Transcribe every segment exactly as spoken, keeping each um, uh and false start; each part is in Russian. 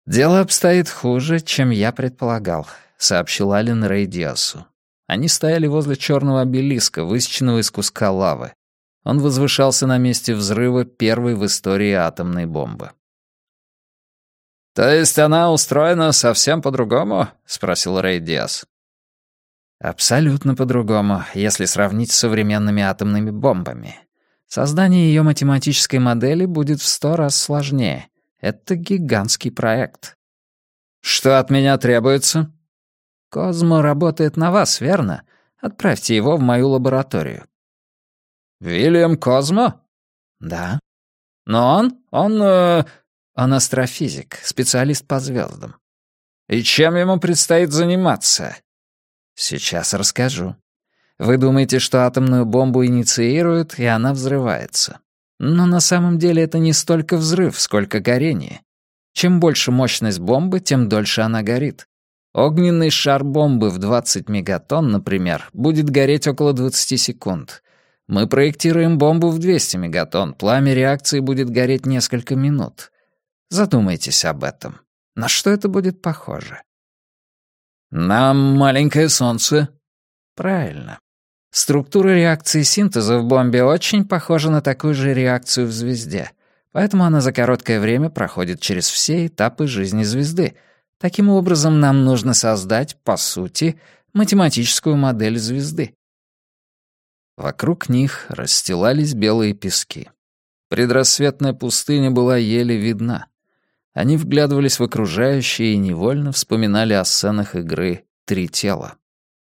«Дело обстоит хуже, чем я предполагал», — сообщил Ален Рэй Диасу. Они стояли возле черного обелиска, высеченного из куска лавы. Он возвышался на месте взрыва первой в истории атомной бомбы. «То есть она устроена совсем по-другому?» — спросил Рэй Диас. «Абсолютно по-другому, если сравнить с современными атомными бомбами. Создание ее математической модели будет в сто раз сложнее. Это гигантский проект». «Что от меня требуется?» «Козмо работает на вас, верно? Отправьте его в мою лабораторию». «Вильям Козмо?» «Да». «Но он... он... Э, он астрофизик, специалист по звездам». «И чем ему предстоит заниматься?» «Сейчас расскажу. Вы думаете, что атомную бомбу инициируют, и она взрывается. Но на самом деле это не столько взрыв, сколько горение. Чем больше мощность бомбы, тем дольше она горит. Огненный шар бомбы в двадцать мегатонн, например, будет гореть около двадцати секунд. Мы проектируем бомбу в двести мегатонн, пламя реакции будет гореть несколько минут. Задумайтесь об этом. На что это будет похоже? На маленькое солнце. Правильно. Структура реакции синтеза в бомбе очень похожа на такую же реакцию в звезде, поэтому она за короткое время проходит через все этапы жизни звезды. Таким образом, нам нужно создать, по сути, математическую модель звезды. Вокруг них расстилались белые пески. Предрассветная пустыня была еле видна. Они вглядывались в окружающее и невольно вспоминали о сценах игры «Три тела».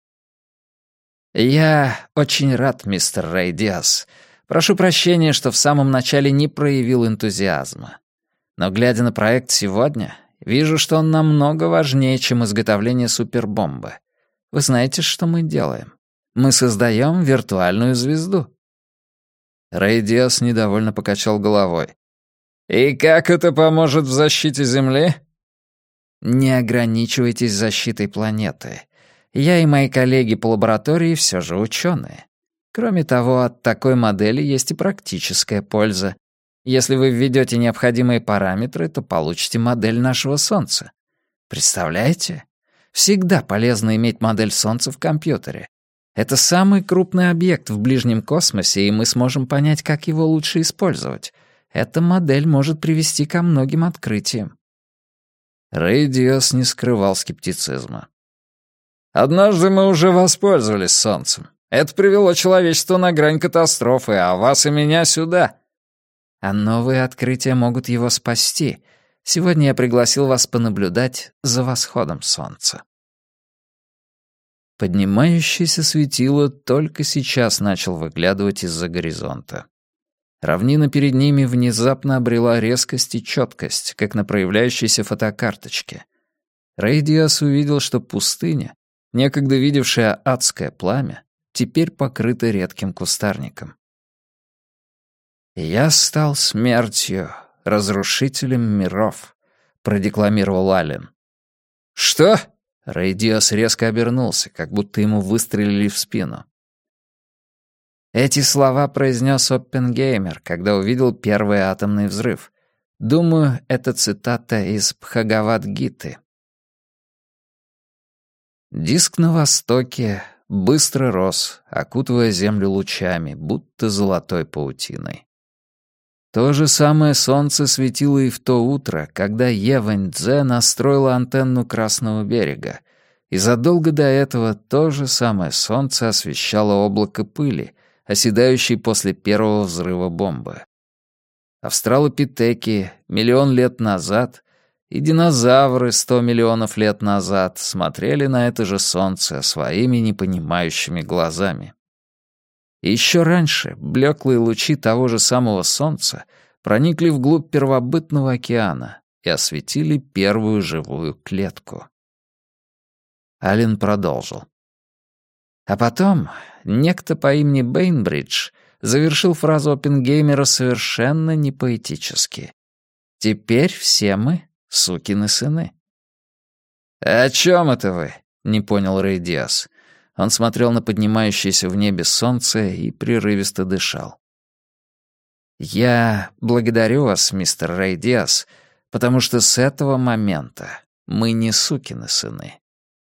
«Я очень рад, мистер Рэй Диас. Прошу прощения, что в самом начале не проявил энтузиазма. Но, глядя на проект сегодня, вижу, что он намного важнее, чем изготовление супербомбы. Вы знаете, что мы делаем? Мы создаем виртуальную звезду». Рэй Диас недовольно покачал головой. «И как это поможет в защите Земли?» «Не ограничивайтесь защитой планеты. Я и мои коллеги по лаборатории все же ученые. Кроме того, от такой модели есть и практическая польза. Если вы введете необходимые параметры, то получите модель нашего Солнца. Представляете? Всегда полезно иметь модель Солнца в компьютере. Это самый крупный объект в ближнем космосе, и мы сможем понять, как его лучше использовать. Эта модель может привести ко многим открытиям». Рэй Диас не скрывал скептицизма. «Однажды мы уже воспользовались Солнцем. Это привело человечество на грань катастрофы, а вас и меня сюда». «А новые открытия могут его спасти. Сегодня я пригласил вас понаблюдать за восходом Солнца». Поднимающееся светило только сейчас начал выглядывать из-за горизонта. Равнина перед ними внезапно обрела резкость и четкость, как на проявляющейся фотокарточке. Рэй Диас увидел, что пустыня, некогда видевшая адское пламя, теперь покрыта редким кустарником. «Я стал смертью, разрушителем миров», — продекламировал Аллен. «Что?» — Рэй Диас резко обернулся, как будто ему выстрелили в спину. Эти слова произнес Оппенгеймер, когда увидел первый атомный взрыв. Думаю, это цитата из Бхагавад-гиты. Диск на востоке быстро рос, окутывая землю лучами, будто золотой паутиной. То же самое солнце светило и в то утро, когда Евэнь-Дзе настроила антенну Красного берега, и задолго до этого то же самое солнце освещало облако пыли, оседающей после первого взрыва бомбы. Австралопитеки миллион лет назад и динозавры сто миллионов лет назад смотрели на это же солнце своими непонимающими глазами. И еще раньше блеклые лучи того же самого солнца проникли вглубь первобытного океана и осветили первую живую клетку. Аллен продолжил. А потом некто по имени Бейнбридж завершил фразу Оппенгеймера совершенно непоэтически. «Теперь все мы сукины сыны». «О чем это вы?» — не понял Рэй Диас. Он смотрел на поднимающееся в небе солнце и прерывисто дышал. «Я благодарю вас, мистер Рэй Диас, потому что с этого момента мы не сукины сыны.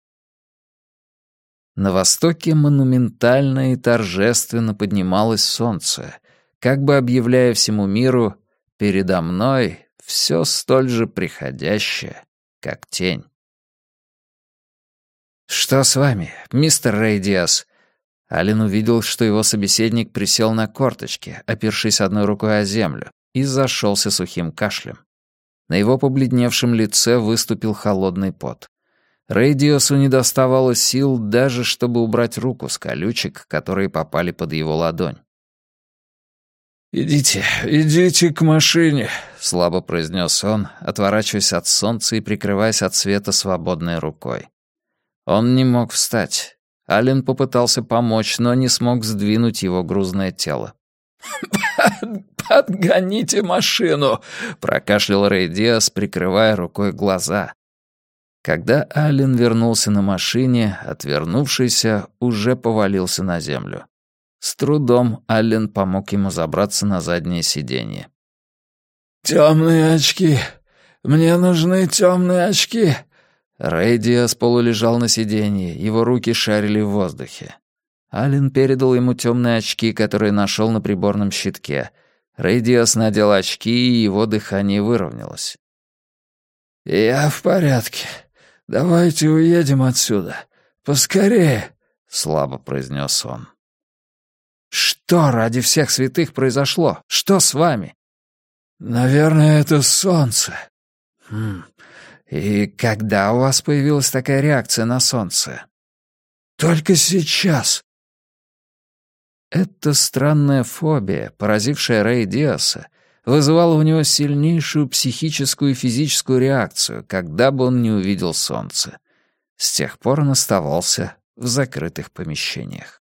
На востоке монументально и торжественно поднималось солнце, как бы объявляя всему миру: передо мной все столь же приходящее, как тень. «Что с вами, мистер Рэй Диас?» Аллен увидел, что его собеседник присел на корточки, опершись одной рукой о землю, и зашелся сухим кашлем. На его побледневшем лице выступил холодный пот. Рэй Диасу не доставало сил даже, чтобы убрать руку с колючек, которые попали под его ладонь. «Идите, идите к машине», — слабо произнес он, отворачиваясь от солнца и прикрываясь от света свободной рукой. Он не мог встать. Аллен попытался помочь, но не смог сдвинуть его грузное тело. «Подгоните машину!» — прокашлял Рэй Диас, прикрывая рукой глаза. Когда Аллен вернулся на машине, отвернувшийся уже повалился на землю. С трудом Аллен помог ему забраться на заднее сиденье. «Темные очки! Мне нужны темные очки!» Рэй Диас полулежал на сиденье, его руки шарили в воздухе. Аллен передал ему темные очки, которые нашел на приборном щитке. Рэй Диас надел очки, и его дыхание выровнялось. «Я в порядке. Давайте уедем отсюда. Поскорее», — слабо произнес он. «Что ради всех святых произошло? Что с вами?» «Наверное, это солнце». «Хм... И когда у вас появилась такая реакция на солнце?» «Только сейчас». Эта странная фобия, поразившая Рэй Диаса, вызывала у него сильнейшую психическую и физическую реакцию, когда бы он не увидел солнце. С тех пор он оставался в закрытых помещениях.